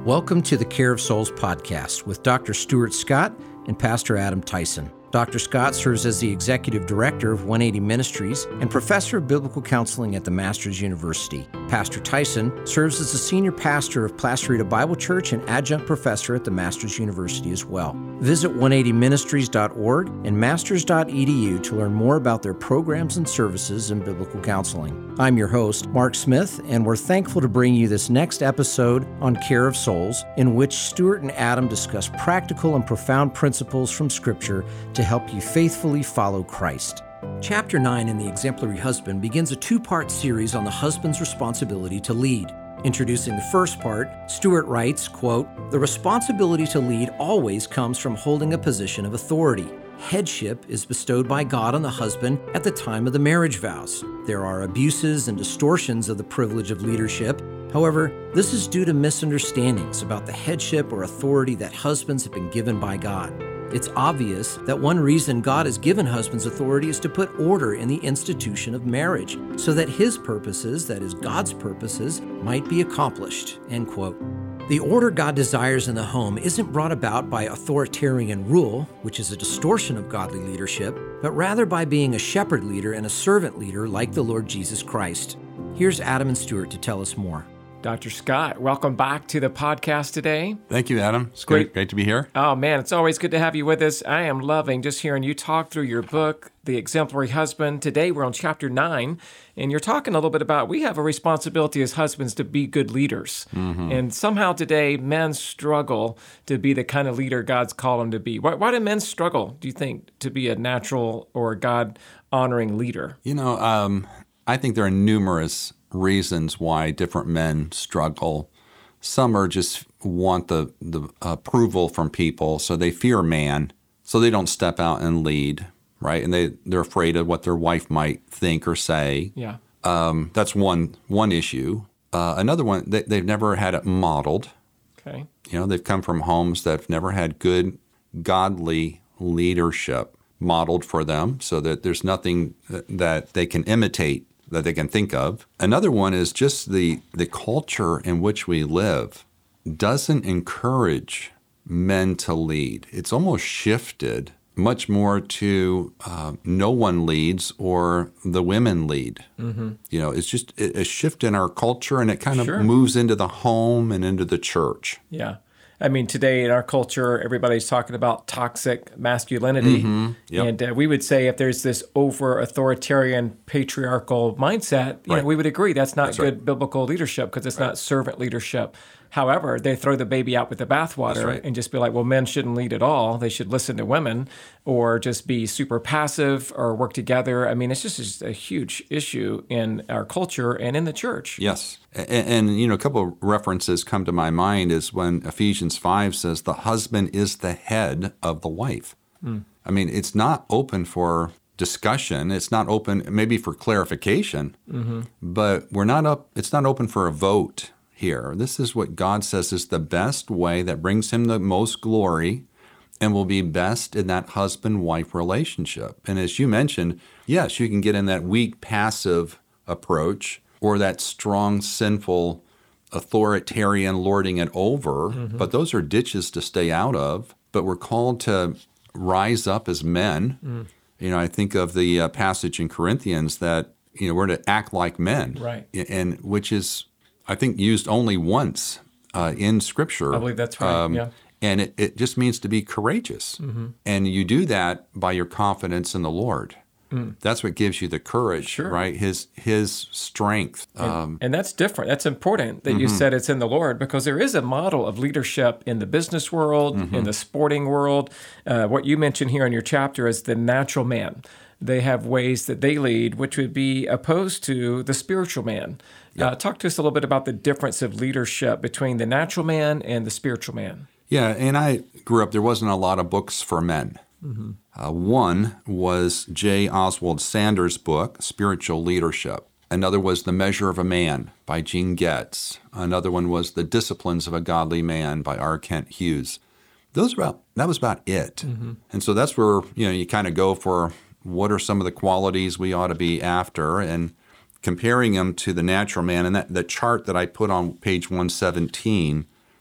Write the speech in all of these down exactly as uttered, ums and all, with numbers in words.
Welcome to the Care of Souls podcast with Doctor Stuart Scott and Pastor Adam Tyson. Doctor Scott serves as the Executive Director of one eighty Ministries and Professor of Biblical Counseling at the Masters University. Pastor Tyson serves as the Senior Pastor of Placerita Bible Church and Adjunct Professor at the Masters University as well. Visit one eighty ministries dot org and masters dot e d u to learn more about their programs and services in biblical counseling. I'm your host, Mark Smith, and we're thankful to bring you this next episode on Care of Souls, in which Stuart and Adam discuss practical and profound principles from Scripture to help you faithfully follow Christ. Chapter nine in The Exemplary Husband begins a two-part series on the husband's responsibility to lead. Introducing the first part, Stuart writes, quote, "The responsibility to lead always comes from holding a position of authority. Headship is bestowed by God on the husband at the time of the marriage vows. There are abuses and distortions of the privilege of leadership. However, this is due to misunderstandings about the headship or authority that husbands have been given by God. It's obvious that one reason God has given husbands authority is to put order in the institution of marriage, so that His purposes, that is God's purposes, might be accomplished," end quote. The order God desires in the home isn't brought about by authoritarian rule, which is a distortion of godly leadership, but rather by being a shepherd leader and a servant leader like the Lord Jesus Christ. Here's Adam and Stuart to tell us more. Doctor Scott, welcome back to the podcast today. Thank you, Adam. It's great, great to be here. Oh, man, it's always good to have you with us. I am loving just hearing you talk through your book, The Exemplary Husband. Today, we're on chapter nine, and you're talking a little bit about we have a responsibility as husbands to be good leaders. Mm-hmm. And somehow today, men struggle to be the kind of leader God's called them to be. Why, why do men struggle, do you think, to be a natural or God-honoring leader? You know, um, I think there are numerous reasons why different men struggle. Some are just want the, the approval from people, so they fear man, so they don't step out and lead, right? And they, they're afraid of what their wife might think or say. Yeah. Um, that's one one issue. Uh, another one, they, they've never had it modeled. Okay. You know, they've come from homes that have never had good, godly leadership modeled for them, so that there's nothing that they can imitate that they can think of. Another one is just the, the culture in which we live doesn't encourage men to lead. It's almost shifted much more to uh, no one leads or the women lead. Mm-hmm. You know, it's just a shift in our culture, and it kind of Sure. moves into the home and into the church. Yeah. I mean, today in our culture, everybody's talking about toxic masculinity. Mm-hmm. Yep. And uh, we would say if there's this over-authoritarian patriarchal mindset, you Right. know, we would agree that's not That's good right. biblical leadership because it's Right. not servant leadership. However, they throw the baby out with the bathwater right. and just be like, well, men shouldn't lead at all. They should listen to women or just be super passive or work together. I mean, it's just, just a huge issue in our culture and in the church. Yes. And, and, you know, a couple of references come to my mind is when Ephesians five says the husband is the head of the wife. Mm. I mean, it's not open for discussion. It's not open maybe for clarification, mm-hmm. but we're not up. It's not open for a vote here. This is what God says is the best way that brings Him the most glory and will be best in that husband-wife relationship. And as you mentioned, yes, you can get in that weak, passive approach or that strong, sinful, authoritarian lording it over, mm-hmm. but those are ditches to stay out of. But we're called to rise up as men. Mm. You know, I think of the uh, passage in Corinthians that, you know, we're to act like men, right? And which is, I think, used only once uh, in Scripture. I believe that's right, um, yeah. And it, it just means to be courageous. Mm-hmm. And you do that by your confidence in the Lord. Mm. That's what gives you the courage, sure. right? His His strength. And, um, and that's different. That's important that mm-hmm. you said it's in the Lord, because there is a model of leadership in the business world, mm-hmm. in the sporting world. Uh, what you mentioned here in your chapter is the natural man. They have ways that they lead, which would be opposed to the spiritual man. Yep. Uh, talk to us a little bit about the difference of leadership between the natural man and the spiritual man. Yeah, and I grew up, there wasn't a lot of books for men. Mm-hmm. Uh, one was J. Oswald Sanders' book, Spiritual Leadership. Another was The Measure of a Man by Gene Getz. Another one was The Disciplines of a Godly Man by R. Kent Hughes. Those were about, that was about it. Mm-hmm. And so that's where, you know, you kind of go for what are some of the qualities we ought to be after, and comparing them to the natural man. And that the chart that I put on page one seventeen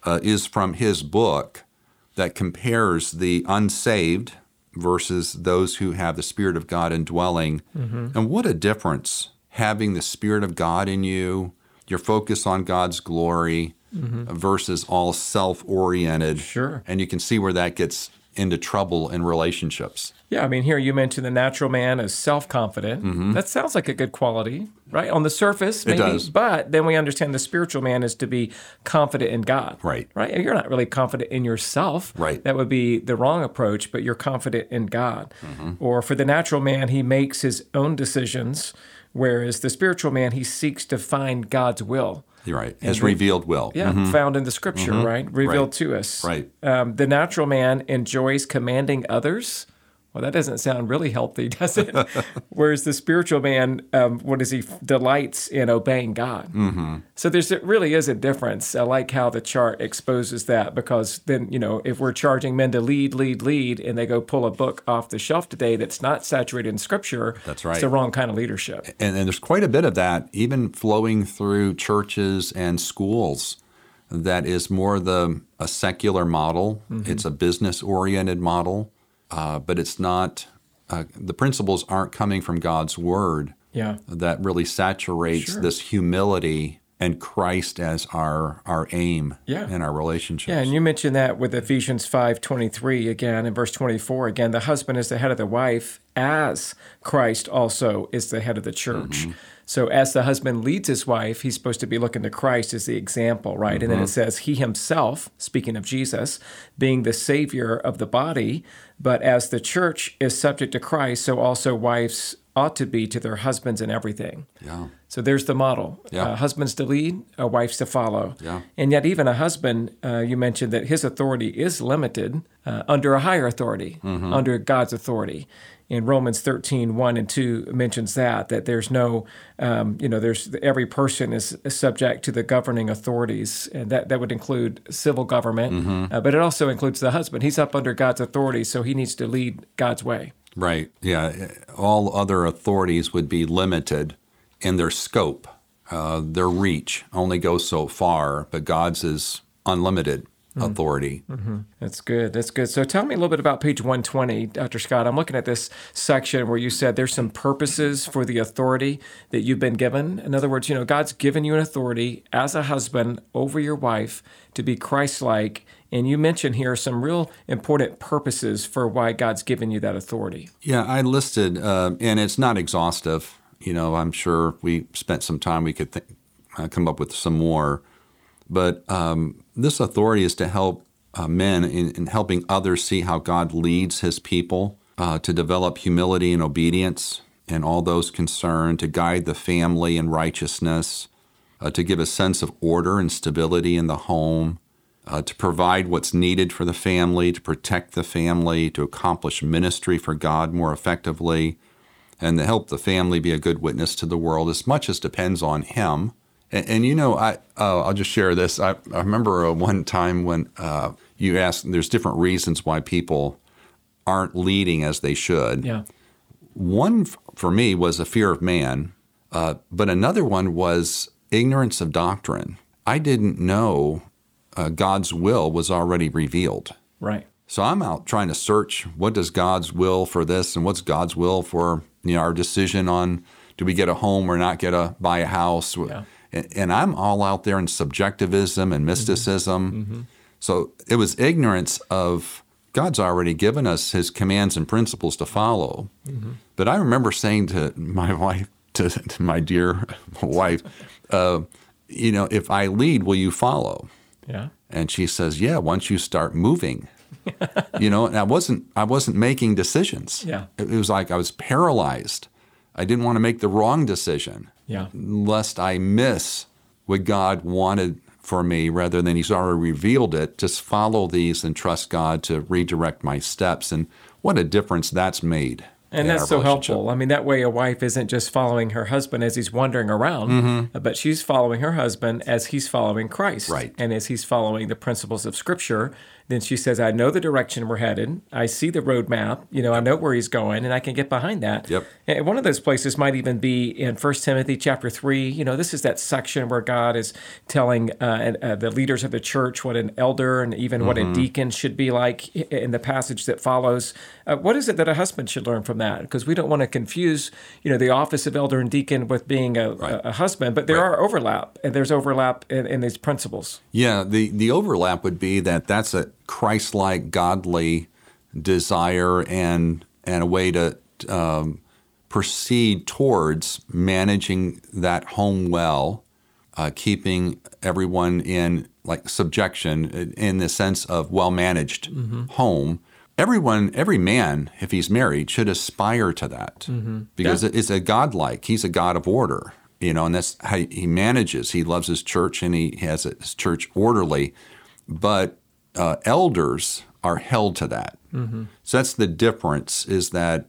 uh, is from his book that compares the unsaved versus those who have the Spirit of God indwelling. Mm-hmm. And what a difference having the Spirit of God in you, your focus on God's glory, mm-hmm. versus all self-oriented. Sure. And you can see where that gets into trouble in relationships. Yeah, I mean, here you mentioned the natural man is self-confident. Mm-hmm. That sounds like a good quality, right? On the surface, maybe. It does. But then we understand the spiritual man is to be confident in God. Right. Right? You're not really confident in yourself. Right. That would be the wrong approach, but you're confident in God. Mm-hmm. Or for the natural man, he makes his own decisions, whereas the spiritual man, he seeks to find God's will. You're right. His and revealed will. Yeah, mm-hmm. found in the Scripture, mm-hmm. right? Revealed right. to us. Right. Um, the natural man enjoys commanding others. Well, that doesn't sound really healthy, does it? Whereas the spiritual man, um, what is he? Delights in obeying God. Mm-hmm. So there's it really is a difference. I like how the chart exposes that, because then, you know, if we're charging men to lead, lead, lead, and they go pull a book off the shelf today that's not saturated in Scripture, that's right. It's the wrong kind of leadership. And, and there's quite a bit of that, even flowing through churches and schools. That is more the a secular model. Mm-hmm. It's a business-oriented model. Uh, but it's not, uh, the principles aren't coming from God's Word. Yeah. That really saturates sure. this humility and Christ as our our aim yeah. in our relationships. Yeah, and you mentioned that with Ephesians five twenty-three again, in verse twenty-four again, the husband is the head of the wife, as Christ also is the head of the church. Mm-hmm. So as the husband leads his wife, he's supposed to be looking to Christ as the example, right? Mm-hmm. And then it says, he himself, speaking of Jesus, being the Savior of the body, but as the church is subject to Christ, so also wives ought to be to their husbands in everything. Yeah. So there's the model. Yeah. Uh, husbands to lead, uh, wives to follow. Yeah. And yet even a husband, uh, you mentioned that his authority is limited uh, under a higher authority, mm-hmm. under God's authority. In Romans thirteen, one and two mentions that, that there's no, um, you know, there's every person is subject to the governing authorities, and that, that would include civil government, mm-hmm. uh, but it also includes the husband. He's up under God's authority, so he needs to lead God's way. Right, yeah. All other authorities would be limited in their scope. Uh, their reach only goes so far, but God's is unlimited. Mm-hmm. Authority. Mm-hmm. That's good. That's good. So tell me a little bit about page one twenty, Doctor Scott. I'm looking at this section where you said there's some purposes for the authority that you've been given. In other words, you know, God's given you an authority as a husband over your wife to be Christ-like. And you mentioned here some real important purposes for why God's given you that authority. Yeah, I listed, uh, and it's not exhaustive. You know, I'm sure if we spent some time, we could th- uh, come up with some more. But um, this authority is to help uh, men in, in helping others see how God leads his people, uh, to develop humility and obedience in all those concerned, to guide the family in righteousness, uh, to give a sense of order and stability in the home, uh, to provide what's needed for the family, to protect the family, to accomplish ministry for God more effectively, and to help the family be a good witness to the world as much as depends on him. And, and you know, I, uh, I'll just share this. I, I remember uh, one time when uh, you asked, there's different reasons why people aren't leading as they should. Yeah. One f- for me was a fear of man, uh, but another one was ignorance of doctrine. I didn't know uh, God's will was already revealed. Right. So I'm out trying to search, what does God's will for this and what's God's will for, you know, our decision on do we get a home or not get a buy a house? Yeah. And I'm all out there in subjectivism and mysticism. Mm-hmm. So it was ignorance of God's already given us his commands and principles to follow. Mm-hmm. But I remember saying to my wife, to, to my dear wife, uh, you know, if I lead, will you follow? Yeah. And she says, yeah, once you start moving. You know, and I wasn't, I wasn't making decisions. Yeah. It was like I was paralyzed. I didn't want to make the wrong decision. Yeah. Lest I miss what God wanted for me rather than he's already revealed it. Just follow these and trust God to redirect my steps. And what a difference that's made And in that's our so relationship. helpful. I mean, that way a wife isn't just following her husband as he's wandering around, Mm-hmm. but she's following her husband as he's following Christ. Right. And as he's following the principles of Scripture. Then she says, I know the direction we're headed. I see the roadmap. You know, I know where he's going, and I can get behind that. Yep. And one of those places might even be in First Timothy chapter three. You know, this is that section where God is telling uh, uh, the leaders of the church what an elder and even what a deacon should be like in the passage that follows. Uh, what is it that a husband should learn from that? Because we don't want to confuse, you know, the office of elder and deacon with being a, Right. a, a husband, but there Right. are overlap, and there's overlap in, in these principles. Yeah, the, the overlap would be that that's a Christ-like, godly desire and and a way to um, proceed towards managing that home well, uh, keeping everyone in like subjection in the sense of well-managed home. Everyone, every man, if he's married, should aspire to that because Yeah. it- it's a godlike. He's a God of order, you know, and that's how he manages. He loves his church and he has his church orderly, but uh, elders are held to that. So that's the difference, is that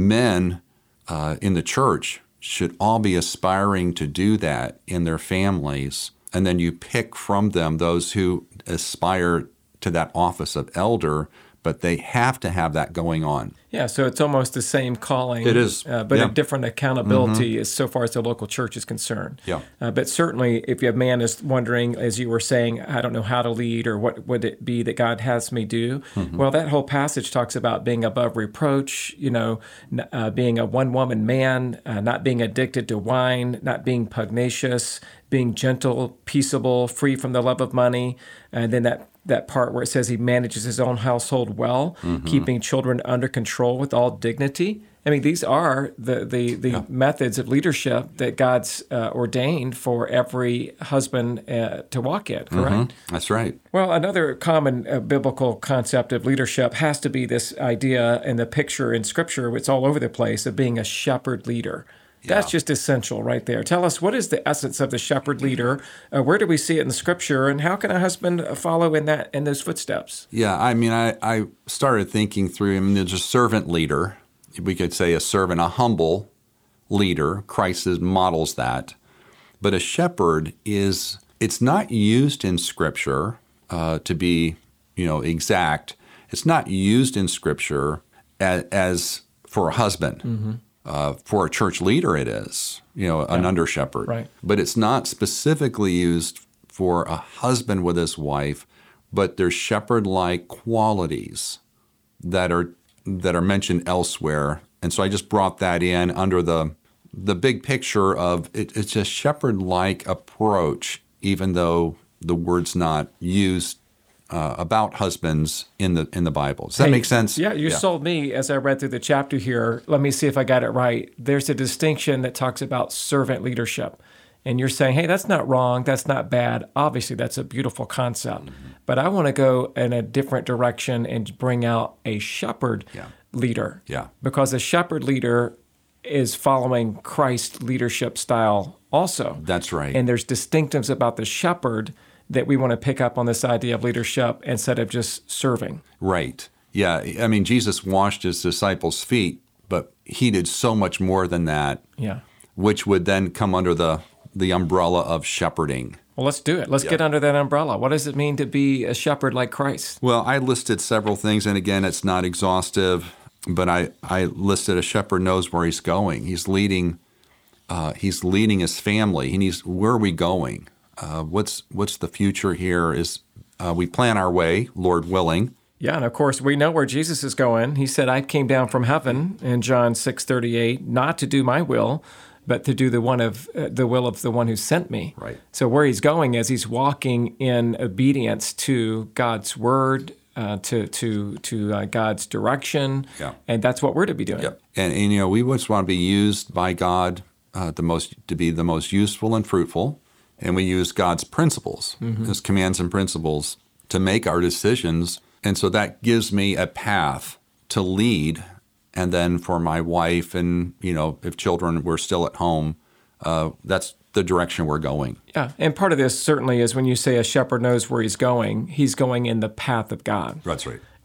men uh, in the church should all be aspiring to do that in their families, and then you pick from them those who aspire to that office of elder, but they have to have that going on. Yeah, so it's almost the same calling. It is, uh, but yeah. a different accountability as so far as the local church is concerned. Yeah. Uh, but certainly, if a man is wondering, as you were saying, I don't know how to lead, or what would it be that God has me do? Well, that whole passage talks about being above reproach. You know, n- uh, being a one-woman man, uh, not being addicted to wine, not being pugnacious, being gentle, peaceable, free from the love of money, and then that. That part where it says he manages his own household well, keeping children under control with all dignity. I mean, these are the the, the Yeah. methods of leadership that God's uh, ordained for every husband uh, to walk in, correct? That's right. Well, another common uh, biblical concept of leadership has to be this idea and the picture in Scripture, it's all over the place, of being a shepherd leader. That's Yeah. just essential right there. Tell us, what is the essence of the shepherd leader? Uh, where do we see it in the Scripture, and how can a husband follow in that in those footsteps? Yeah, I mean, I, I started thinking through, I mean, there's a servant leader. We could say a servant, a humble leader. Christ is, models that. But a shepherd is, it's not used in Scripture uh, to be, you know, exact. It's not used in Scripture as, as for a husband. Mm-hmm. Uh, for a church leader, it is, you know, an under shepherd. Right. But it's not specifically used for a husband with his wife, but there's shepherd-like qualities that are that are mentioned elsewhere. And so I just brought that in under the the big picture of it, it's a shepherd-like approach, even though the word's not used uh, about husbands in the in the Bible. Does that Hey, make sense? Yeah, you sold me as I read through the chapter here. Let me see if I got it right. There's a distinction that talks about servant leadership. And you're saying, hey, that's not wrong. That's not bad. Obviously, that's a beautiful concept. Mm-hmm. But I want to go in a different direction and bring out a shepherd Yeah. leader. Yeah. Because a shepherd leader is following Christ's leadership style also. That's right. And there's distinctives about the shepherd that we want to pick up on this idea of leadership instead of just serving. Right. Yeah. I mean, Jesus washed his disciples' feet, but he did so much more than that, Yeah. which would then come under the, the umbrella of shepherding. Well, let's do it. Let's Yeah. get under that umbrella. What does it mean to be a shepherd like Christ? Well, I listed several things, and again, it's not exhaustive, but I, I listed a shepherd knows where he's going. He's leading uh, he's leading his family. He needs, where are we going? Uh, what's what's the future here? Is uh, we plan our way, Lord willing. Yeah, and of course, we know where Jesus is going. He said, I came down from heaven in John six thirty-eight, not to do my will, but to do the one of uh, the will of the one who sent me. Right. So where he's going is he's walking in obedience to God's word, uh, to to to uh, God's direction, Yeah. and that's what we're to be doing. Yep. And, and you know, we just want to be used by God uh, the most to be the most useful and fruitful, and we use God's principles, His commands and principles, to make our decisions. And so that gives me a path to lead, and then for my wife, and you know, if children were still at home, uh, that's the direction we're going. Yeah, and part of this certainly is when you say a shepherd knows where he's going, he's going in the path of God. That's right.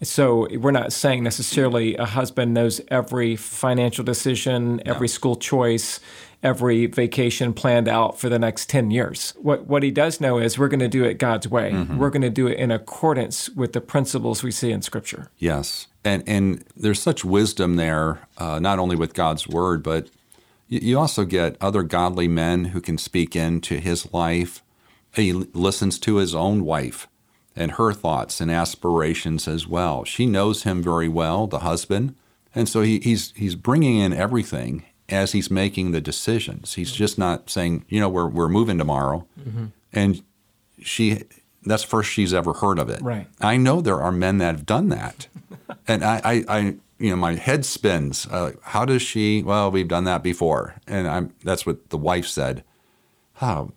So we're not saying necessarily a husband knows every financial decision, every Yeah. school choice, every vacation planned out for the next ten years. What what he does know is we're going to do it God's way. Mm-hmm. We're going to do it in accordance with the principles we see in Scripture. Yes. And and there's such wisdom there, uh, not only with God's word, but you, you also get other godly men who can speak into his life. He l- listens to his own wife and her thoughts and aspirations as well. She knows him very well, the husband. And so he, he's he's bringing in everything as he's making the decisions. He's just not saying, you know, we're we're moving tomorrow. Mm-hmm. And she, that's the first she's ever heard of it. Right. I know there are men that have done that. And I, I, I, you know, my head spins. Uh, how does she, well, we've done that before. And I'm, that's what the wife said. Oh,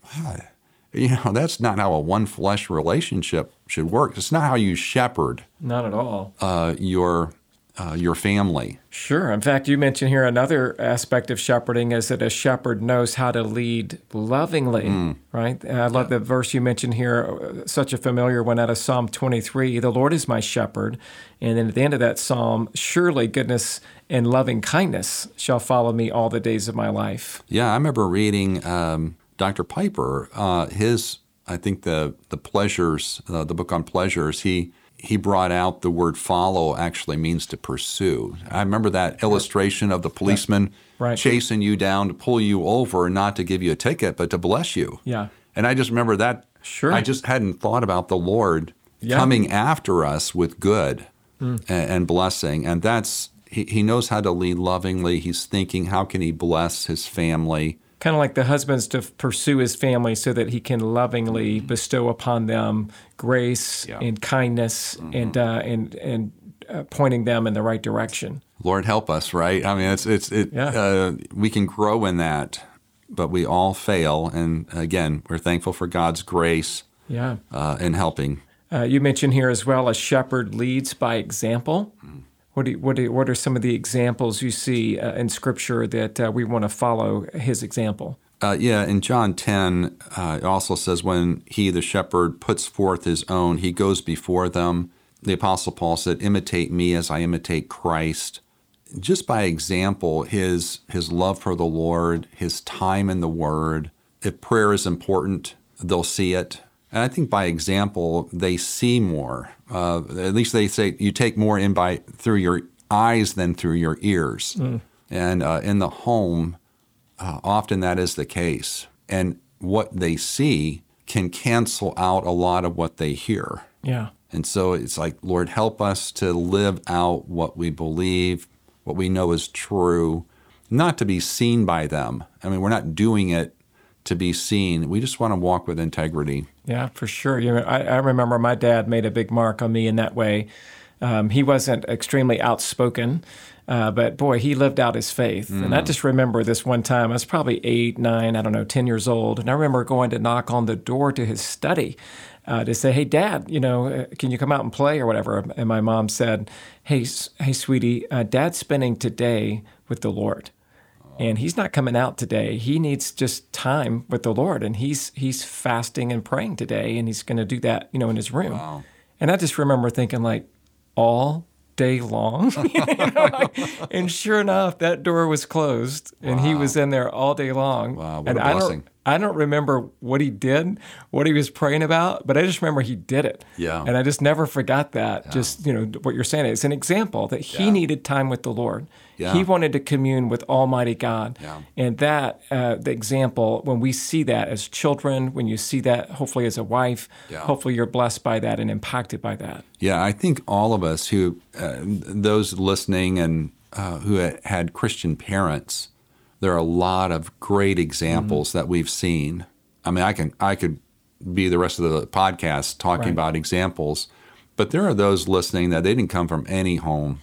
you know, that's not how a one flesh relationship should work. It's not how you shepherd Not at all. uh, your uh, your family. Sure. In fact, you mentioned here another aspect of shepherding is that a shepherd knows how to lead lovingly, Mm. right? And I love the verse you mentioned here, uh, such a familiar one out of Psalm twenty-three. The Lord is my shepherd. And then at the end of that psalm, surely goodness and loving kindness shall follow me all the days of my life. Yeah, I remember reading um, Doctor Piper, uh, his, I think the the pleasures, uh, the book on pleasures, he he brought out the word follow actually means to pursue. I remember that illustration of the policeman Right. chasing you down to pull you over, not to give you a ticket, but to bless you. Yeah. And I just remember that. Sure. I just hadn't thought about the Lord Yeah. coming after us with good and, and blessing. And that's, he, he knows how to lead lovingly. He's thinking, how can he bless his family? Kind of like the husband's to pursue his family so that he can lovingly bestow upon them grace Yeah. and kindness and uh, and and uh, pointing them in the right direction. Lord help us, right? I mean, it's it's it. Yeah. Uh, we can grow in that, but we all fail. And again, we're thankful for God's grace Yeah. uh, in helping. Uh, you mentioned here as well, a shepherd leads by example. What do you, what do you, what are some of the examples you see uh, in Scripture that uh, we want to follow his example? Uh, yeah, in John ten, uh, it also says, when he, the shepherd, puts forth his own, he goes before them. The Apostle Paul said, imitate me as I imitate Christ. Just by example, his his love for the Lord, his time in the Word. If prayer is important, they'll see it. And I think by example, they see more. Uh, at least they say you take more in by through your eyes than through your ears. Mm. And uh, in the home, uh, often that is the case. And what they see can cancel out a lot of what they hear. Yeah. And so it's like, Lord, help us to live out what we believe, what we know is true, not to be seen by them. I mean, we're not doing it to be seen. We just want to walk with integrity. Yeah, for sure. You know, I, I remember my dad made a big mark on me in that way. Um, he wasn't extremely outspoken, uh, but boy, he lived out his faith. Mm. And I just remember this one time, I was probably eight, nine, I don't know, ten years old. And I remember going to knock on the door to his study uh, to say, hey, Dad, you know, can you come out and play or whatever? And my mom said, hey, hey, sweetie, uh, Dad's spending today with the Lord. And he's not coming out today. He needs just time with the Lord, and he's he's fasting and praying today, and he's going to do that, you know, in his room. Wow. And I just remember thinking, like, all day long. You know, like, and sure enough, that door was closed, and Wow. he was in there all day long. Wow, what and a I blessing. don't, I don't remember what he did, what he was praying about, but I just remember he did it. Yeah. And I just never forgot that. Just, you know, what you're saying. It's an example that he Yeah. needed time with the Lord. Yeah. He wanted to commune with Almighty God. Yeah. And that, uh, the example, when we see that as children, when you see that, hopefully as a wife, Yeah. hopefully you're blessed by that and impacted by that. Yeah, I think all of us who, uh, those listening and uh, who had Christian parents, there are a lot of great examples mm-hmm. that we've seen. I mean, I can I could be the rest of the podcast talking Right. about examples, but there are those listening that they didn't come from any home,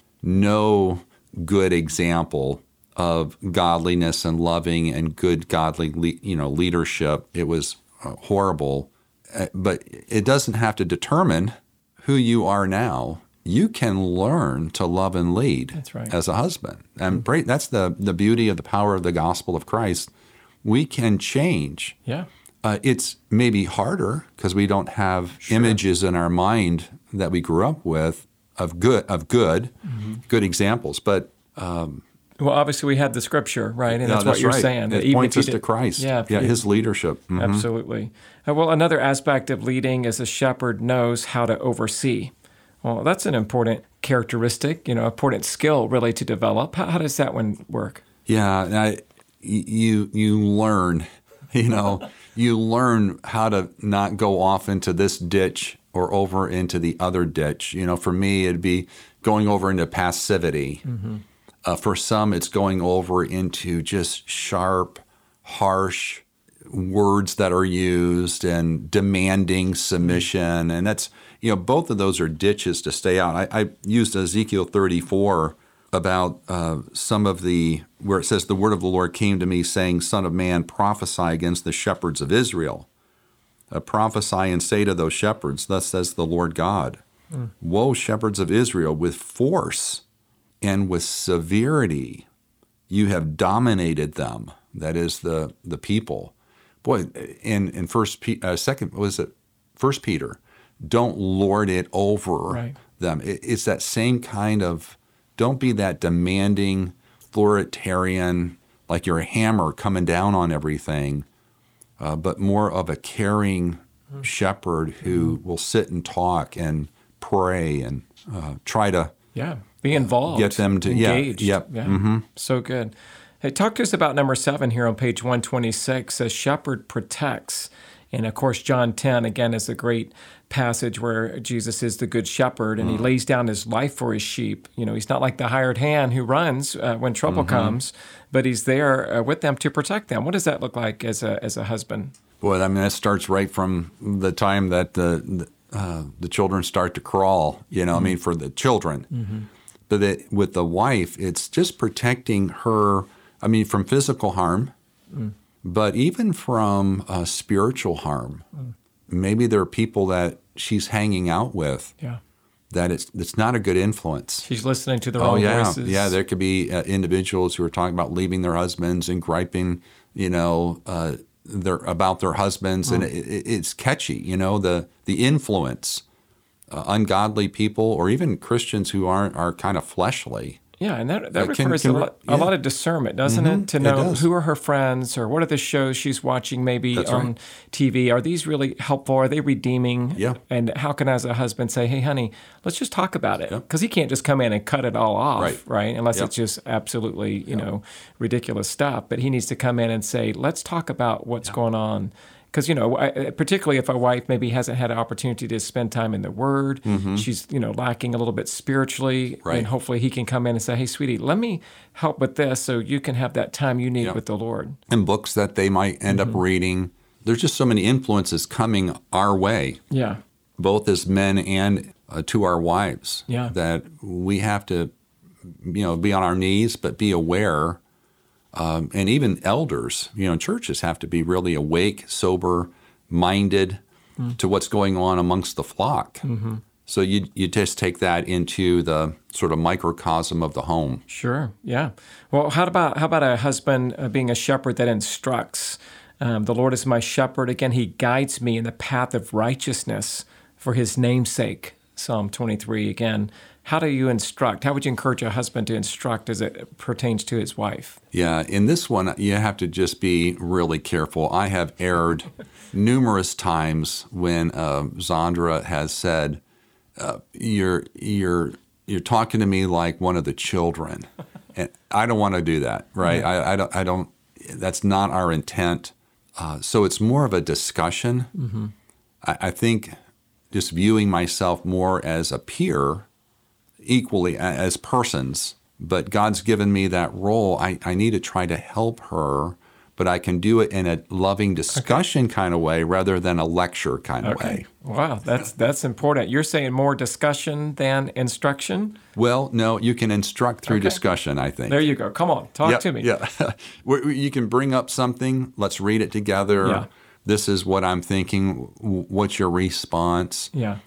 no good example of godliness and loving and good godly le- you know leadership. It was uh, horrible, uh, but it doesn't have to determine who you are now. You can learn to love and lead That's right. as a husband. And pray, that's the, the beauty of the power of the gospel of Christ. We can change. Yeah. Uh, it's maybe harder because we don't have Sure. images in our mind that we grew up with of good of good, mm-hmm. good examples. But um, well, obviously we have the scripture, right? And no, that's, that's what you're right. saying. It Even points if you us did, to Christ. Yeah, yeah, you, His leadership. Mm-hmm. Absolutely. Uh, well, another aspect of leading is a shepherd knows how to oversee. Well, that's an important characteristic, you know, important skill really to develop. How, how does that one work? Yeah, I, you you learn, you know, you learn how to not go off into this ditch or over into the other ditch. You know, for me, it'd be going over into passivity. Mm-hmm. Uh, for some, it's going over into just sharp, harsh words that are used and demanding submission. And that's, you know, both of those are ditches to stay out. I, I used Ezekiel thirty-four about uh, some of the, where it says, the word of the Lord came to me saying, Son of man, prophesy against the shepherds of Israel. Uh, prophesy and say to those shepherds, thus says the Lord God, mm. Woe, shepherds of Israel, with force and with severity you have dominated them. That is the the people. Boy, in in first uh, second was it First Peter, don't lord it over right. them. It, it's that same kind of, don't be that demanding authoritarian, like you're a hammer coming down on everything, uh, but more of a caring mm. shepherd who mm. will sit and talk and pray and uh, try to yeah be involved, get them to engaged. Yeah, yep. yeah. Mm-hmm. So good. Hey, talk to us about number seven here on page one twenty-six. A shepherd protects. And of course, John ten, again, is a great passage where Jesus is the good shepherd and mm. he lays down his life for his sheep. You know, he's not like the hired hand who runs uh, when trouble mm-hmm. comes, but he's there uh, with them to protect them. What does that look like as a as a husband? Well, I mean, that starts right from the time that the uh, the children start to crawl, you know, mm-hmm. I mean, for the children. Mm-hmm. But it, with the wife, it's just protecting her, I mean, from physical harm, mm. but even from uh, spiritual harm. Mm. Maybe there are people that she's hanging out with yeah. that it's it's not a good influence. She's listening to the oh, wrong yeah. voices. Yeah, there could be uh, individuals who are talking about leaving their husbands and griping, you know, uh, their, about their husbands, mm. and it, it, it's catchy, you know, the the influence. Uh, ungodly people or even Christians who aren't are kind of fleshly. Yeah, and that, that uh, can, requires can, a, lot, yeah. a lot of discernment, doesn't mm-hmm. it? To know it who are her friends or what are the shows she's watching maybe That's on right. T V. Are these really helpful? Are they redeeming? Yeah. And how can I, as a husband, say, hey, honey, let's just talk about it? Because yeah. he can't just come in and cut it all off, right? right? Unless yep. it's just absolutely, you yep. know, ridiculous stuff. But he needs to come in and say, let's talk about what's yeah. going on. Because, you know, particularly if a wife maybe hasn't had an opportunity to spend time in the Word, mm-hmm. she's, you know, lacking a little bit spiritually, right. and hopefully he can come in and say, hey, sweetie, let me help with this so you can have that time you need yep. with the Lord. And books that they might end mm-hmm. up reading. There's just so many influences coming our way, yeah, both as men and uh, to our wives, yeah. that we have to, you know, be on our knees, but be aware. Um, and even elders, you know, churches have to be really awake, sober, minded mm. to what's going on amongst the flock. Mm-hmm. So you you just take that into the sort of microcosm of the home. Sure, yeah. Well, how about how about a husband uh, being a shepherd that instructs? Um, the Lord is my shepherd. Again, he guides me in the path of righteousness for his name's sake. Psalm twenty-three again. How do you instruct? How would you encourage a husband to instruct as it pertains to his wife? Yeah, in this one, you have to just be really careful. I have erred numerous times when uh, Zandra has said, uh, "You're you're you're talking to me like one of the children," and I don't want to do that. Right? Yeah. I, I don't. I don't. That's not our intent. Uh, so it's more of a discussion. Mm-hmm. I, I think just viewing myself more as a peer. Equally as persons, but God's given me that role. I, I need to try to help her, but I can do it in a loving discussion okay. kind of way rather than a lecture kind of okay. way. Wow, that's that's important. You're saying more discussion than instruction? Well, no, you can instruct through okay. discussion, I think. There you go. Come on, talk yeah, to me. Yeah, you can bring up something. Let's read it together. Yeah. This is what I'm thinking. What's your response? Yeah.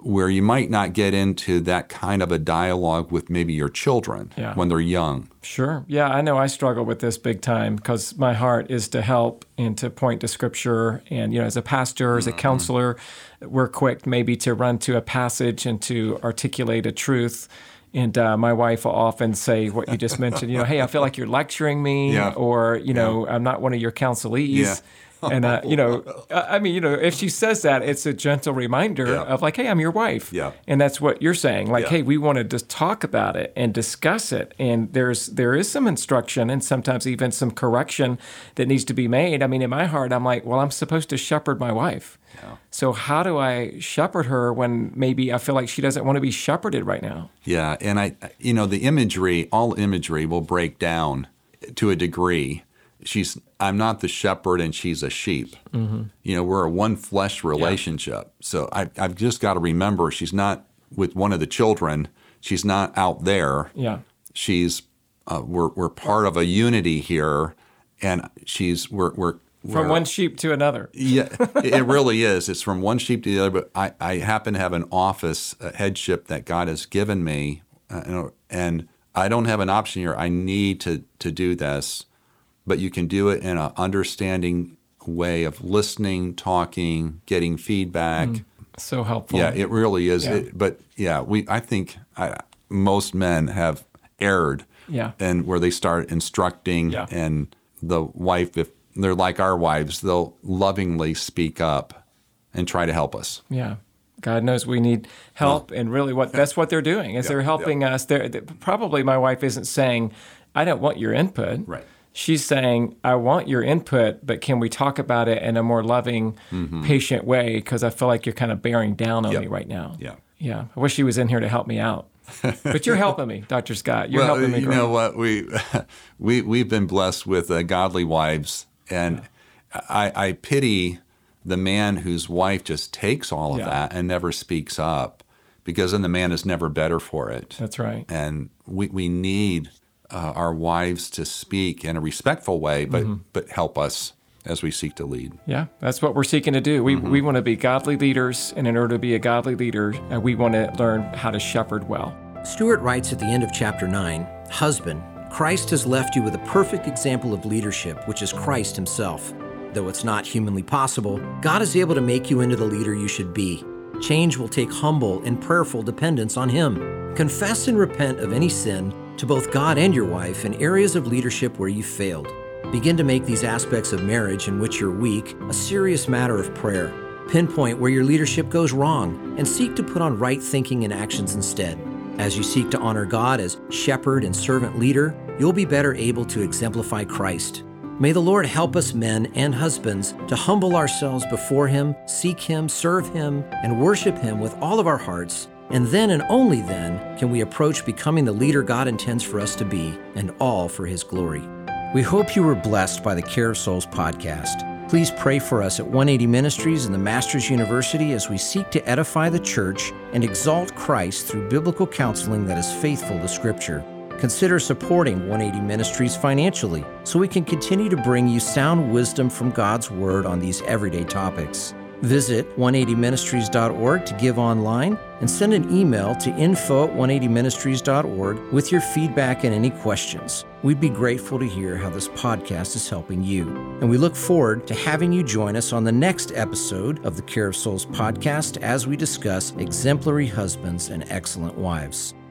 where you might not get into that kind of a dialogue with maybe your children Yeah. when they're young. Sure. Yeah, I know I struggle with this big time because my heart is to help and to point to Scripture. And, you know, as a pastor, as a counselor, we're quick maybe to run to a passage and to articulate a truth. And uh, my wife will often say what you just mentioned, you know, hey, I feel like you're lecturing me, Yeah. or, you know, I'm not one of your counselees. Yeah. And, uh, you know, I mean, you know, if she says that, it's a gentle reminder Yeah. of like, hey, I'm your wife. Yeah. And that's what you're saying. Like, Yeah. hey, we want to just talk about it and discuss it. And there's there is some instruction and sometimes even some correction that needs to be made. I mean, in my heart, I'm like, well, I'm supposed to shepherd my wife. Yeah. So how do I shepherd her when maybe I feel like she doesn't want to be shepherded right now? Yeah, and I, you know, the imagery, all imagery will break down to a degree. She's, I'm not the shepherd and she's a sheep. Mm-hmm. You know, we're a one flesh relationship. Yeah. So I, I've just got to remember she's not with one of the children. She's not out there. Yeah. She's, uh, we're we're part of a unity here, and she's we're we're. From one sheep to another. Yeah, it really is. It's from one sheep to the other. But I, I happen to have an office, a headship that God has given me, uh, and I don't have an option here. I need to to do this. But you can do it in an understanding way of listening, talking, getting feedback. Mm, so helpful. Yeah, it really is. Yeah. It, but yeah, we. I think I, most men have erred. Yeah. And where they start instructing, Yeah. and the wife, if they're like our wives, they'll lovingly speak up and try to help us. Yeah. God knows we need help, and really what that's what they're doing is Yeah, they're helping yeah. us. They're, they probably my wife isn't saying, I don't want your input. Right. She's saying, I want your input, but can we talk about it in a more loving, Mm-hmm. patient way? Because I feel like you're kind of bearing down on Yep. me right now. Yeah. Yeah. I wish she was in here to help me out. But you're helping me, Doctor Scott. You're well, helping me you grow. know what? We, we, we've been blessed with uh, godly wives, and yeah. I, I pity the man whose wife just takes all of Yeah. that and never speaks up, because then the man is never better for it. That's right. And we, we need uh, our wives to speak in a respectful way, but Mm-hmm. but help us as we seek to lead. Yeah, that's what we're seeking to do. We, Mm-hmm. we want to be godly leaders, and in order to be a godly leader, uh, we want to learn how to shepherd well. Stuart writes at the end of chapter nine, Husband, Christ has left you with a perfect example of leadership, which is Christ himself. Though it's not humanly possible, God is able to make you into the leader you should be. Change will take humble and prayerful dependence on him. Confess and repent of any sin to both God and your wife in areas of leadership where you failed. Begin to make these aspects of marriage in which you're weak a serious matter of prayer. Pinpoint where your leadership goes wrong and seek to put on right thinking and actions instead. As you seek to honor God as shepherd and servant leader, you'll be better able to exemplify Christ. May the Lord help us men and husbands to humble ourselves before him, seek him, serve him, and worship him with all of our hearts, and then and only then can we approach becoming the leader God intends for us to be, and all for his glory. We hope you were blessed by the Care of Souls podcast. Please pray for us at one eighty Ministries and the Masters University as we seek to edify the church and exalt Christ through biblical counseling that is faithful to Scripture. Consider supporting one eighty Ministries financially so we can continue to bring you sound wisdom from God's Word on these everyday topics. Visit one eighty ministries dot org to give online and send an email to info at one eighty ministries dot org with your feedback and any questions. We'd be grateful to hear how this podcast is helping you. And we look forward to having you join us on the next episode of the Care of Souls podcast as we discuss exemplary husbands and excellent wives.